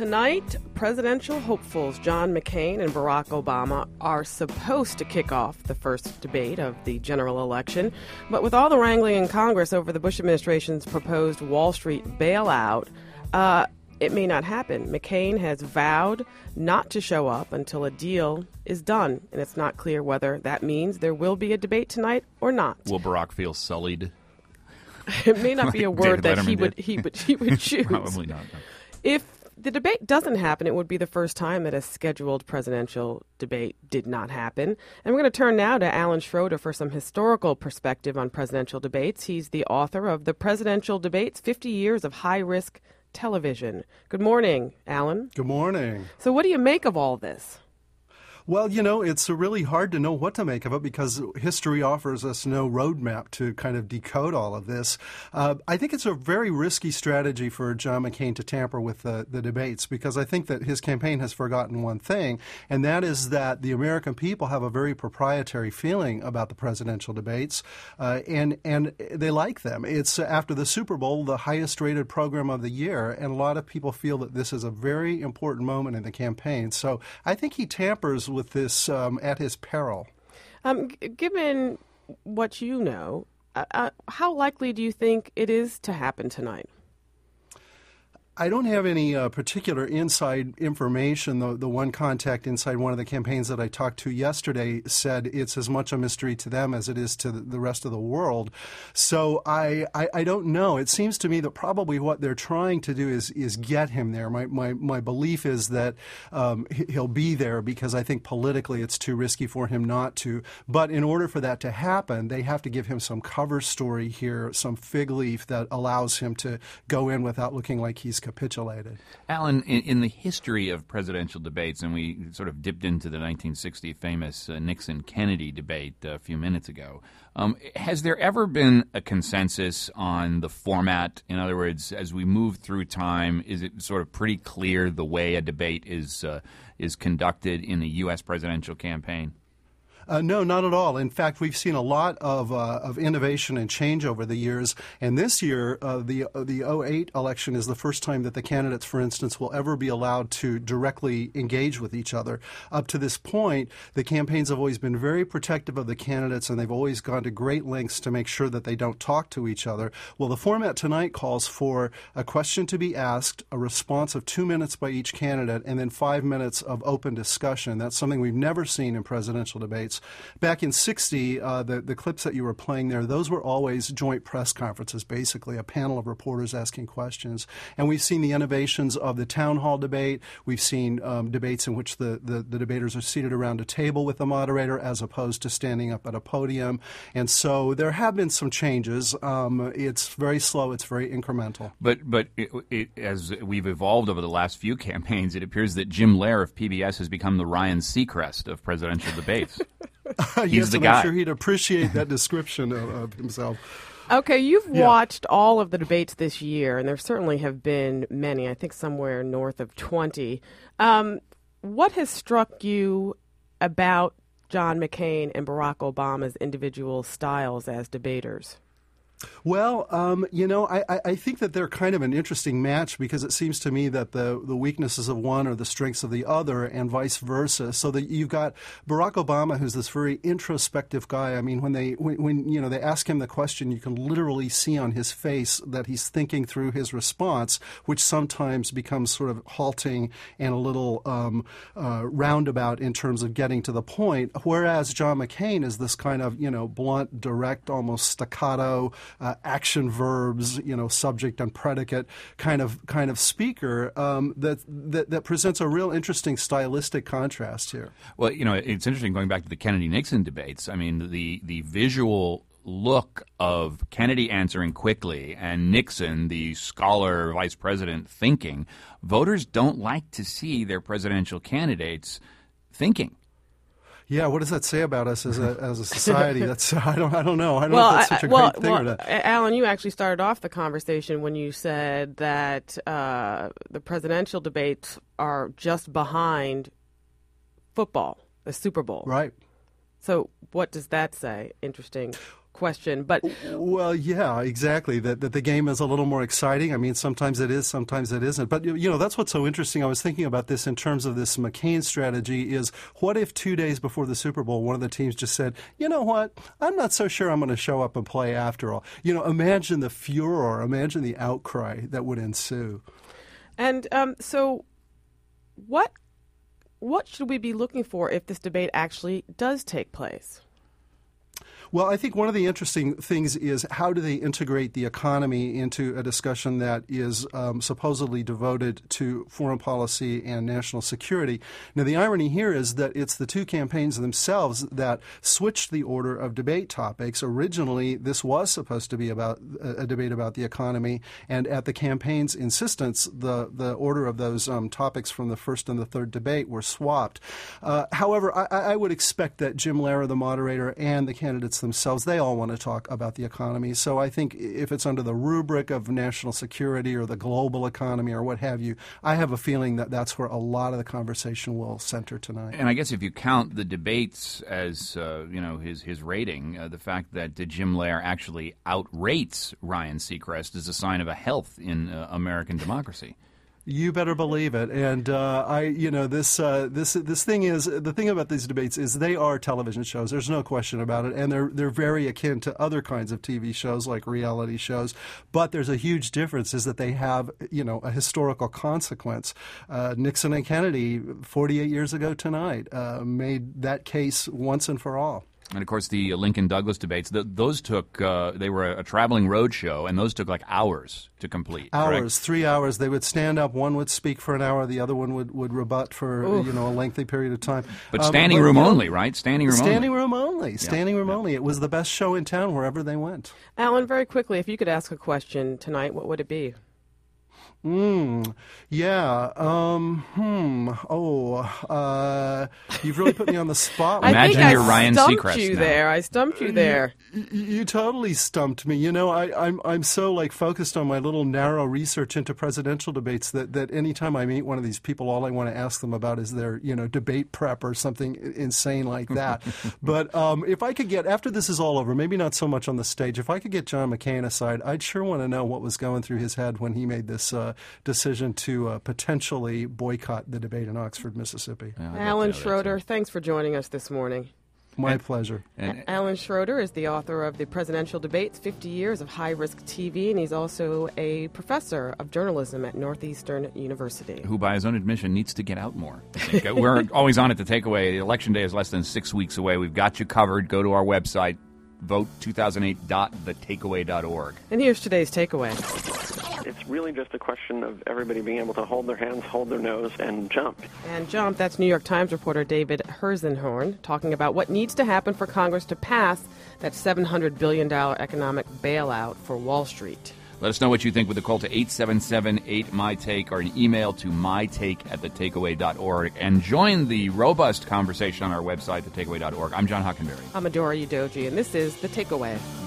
Tonight, presidential hopefuls John McCain and Barack Obama are supposed to kick off the first debate of the general election. But with all the wrangling in Congress over the Bush administration's proposed Wall Street bailout, it may not happen. McCain has vowed not to show up until a deal is done, and it's not clear whether that means there will be a debate tonight or not. Will Barack feel sullied? It may not be a word that he would choose. Probably not. No. If the debate doesn't happen, it would be the first time that a scheduled presidential debate did not happen. And we're going to turn now to Alan Schroeder for some historical perspective on presidential debates. He's the author of The Presidential Debates, 50 Years of High-Risk Television. Good morning, Alan. Good morning. So what do you make of all this? Well, it's really hard to know what to make of it because history offers us no roadmap to kind of decode all of this. I think it's a very risky strategy for John McCain to tamper with the debates because I think that his campaign has forgotten one thing, and that is that the American people have a very proprietary feeling about the presidential debates, and they like them. It's, after the Super Bowl, the highest-rated program of the year, and a lot of people feel that this is a very important moment in the campaign. So I think he tampers with this at his peril. Given what you know, how likely do you think it is to happen tonight? I don't have any particular inside information. The one contact inside one of the campaigns that I talked to yesterday said it's as much a mystery to them as it is to the rest of the world. So I don't know. It seems to me that probably what they're trying to do is get him there. My belief is that he'll be there because I think politically it's too risky for him not to. But in order for that to happen, they have to give him some cover story here, some fig leaf that allows him to go in without looking like he's capitulated. Alan, in the history of presidential debates, and we sort of dipped into the 1960 famous Nixon-Kennedy debate a few minutes ago, has there ever been a consensus on the format? In other words, as we move through time, is it sort of pretty clear the way a debate is conducted in a U.S. presidential campaign? No, not at all. In fact, we've seen a lot of innovation and change over the years. And this year, the 2008 election is the first time that the candidates, for instance, will ever be allowed to directly engage with each other. Up to this point, the campaigns have always been very protective of the candidates, and they've always gone to great lengths to make sure that they don't talk to each other. Well, the format tonight calls for a question to be asked, a response of 2 minutes by each candidate, and then 5 minutes of open discussion. That's something we've never seen in presidential debates. Back in '60, the clips that you were playing there, those were always joint press conferences, basically a panel of reporters asking questions. And we've seen the innovations of the town hall debate. We've seen debates in which the debaters are seated around a table with the moderator as opposed to standing up at a podium. And so there have been some changes. It's very slow. It's very incremental. But as we've evolved over the last few campaigns, it appears that Jim Lehrer of PBS has become the Ryan Seacrest of presidential debates. He's yes, the and guy. I'm sure he'd appreciate that description of himself. Okay, you've watched all of the debates this year, and there certainly have been many, I think somewhere north of 20. What has struck you about John McCain and Barack Obama's individual styles as debaters? Well, I think that they're kind of an interesting match because it seems to me that the weaknesses of one are the strengths of the other and vice versa. So that you've got Barack Obama, who's this very introspective guy. I mean, when they ask him the question, you can literally see on his face that he's thinking through his response, which sometimes becomes sort of halting and a little roundabout in terms of getting to the point. Whereas John McCain is this kind of, blunt, direct, almost staccato, action verbs, subject and predicate kind of speaker that presents a real interesting stylistic contrast here. Well, it's interesting going back to the Kennedy-Nixon debates. I mean, the visual look of Kennedy answering quickly and Nixon, the scholar vice president, thinking. Voters don't like to see their presidential candidates thinking. Yeah, what does that say about us as a society? That's I don't know. I don't know if that's such a great thing or not. Alan, you actually started off the conversation when you said that the presidential debates are just behind football, the Super Bowl. Right. So what does that say? Interesting. question. But well, yeah, exactly. That the game is a little more exciting. I mean, sometimes it is, sometimes it isn't. But that's what's so interesting. I was thinking about this in terms of this McCain strategy. Is what if 2 days before the Super Bowl, one of the teams just said, "You know what? I'm not so sure I'm going to show up and play after all." Imagine the furor, imagine the outcry that would ensue. And so, what should we be looking for if this debate actually does take place? Well, I think one of the interesting things is how do they integrate the economy into a discussion that is supposedly devoted to foreign policy and national security. Now, the irony here is that it's the two campaigns themselves that switched the order of debate topics. Originally, this was supposed to be about a debate about the economy, and at the campaign's insistence, the order of those topics from the first and the third debate were swapped. However, I would expect that Jim Lehrer, the moderator, and the candidates themselves, they all want to talk about the economy. So I think if it's under the rubric of national security or the global economy or what have you, I have a feeling that that's where a lot of the conversation will center tonight. And I guess if you count the debates as his rating, the fact that Jim Lehrer actually outrates Ryan Seacrest is a sign of a health in American democracy. You better believe it. And this thing is, the thing about these debates is they are television shows. There's no question about it. And they're very akin to other kinds of TV shows like reality shows. But there's a huge difference is that they have, a historical consequence. Nixon and Kennedy 48 years ago tonight made that case once and for all. And, of course, the Lincoln-Douglas debates, those took, they were a traveling road show, and those took like hours to complete. Hours, correct? 3 hours. They would stand up. One would speak for an hour. The other one would rebut for, a lengthy period of time. But standing room only, right? Standing room only. Standing room only. Standing room only. It was the best show in town wherever they went. Alan, very quickly, if you could ask a question tonight, what would it be? Yeah. You've really put me on the spot. Imagine you're Ryan Seacrest I stumped you there. You totally stumped me. I'm so focused on my little narrow research into presidential debates that anytime I meet one of these people, all I want to ask them about is their debate prep or something insane like that. But if I could get, after this is all over, maybe not so much on the stage, if I could get John McCain aside, I'd sure want to know what was going through his head when he made this decision to potentially boycott the debate in Oxford, Mississippi. Alan Schroeder, thanks for joining us this morning. My pleasure. Alan Schroeder is the author of The Presidential Debates, 50 Years of High-Risk TV, and he's also a professor of journalism at Northeastern University. Who, by his own admission, needs to get out more. We're always on at The Takeaway. The Election Day is less than 6 weeks away. We've got you covered. Go to our website, vote2008.thetakeaway.org. And here's today's takeaway. It's really just a question of everybody being able to hold their hands, hold their nose, and jump. And jump, that's New York Times reporter David Herzenhorn talking about what needs to happen for Congress to pass that $700 billion economic bailout for Wall Street. Let us know what you think with a call to 877-8-MY-TAKE or an email to mytake@thetakeaway.org. And join the robust conversation on our website, thetakeaway.org. I'm John Hockenberry. I'm Adora Udoji, and this is The Takeaway.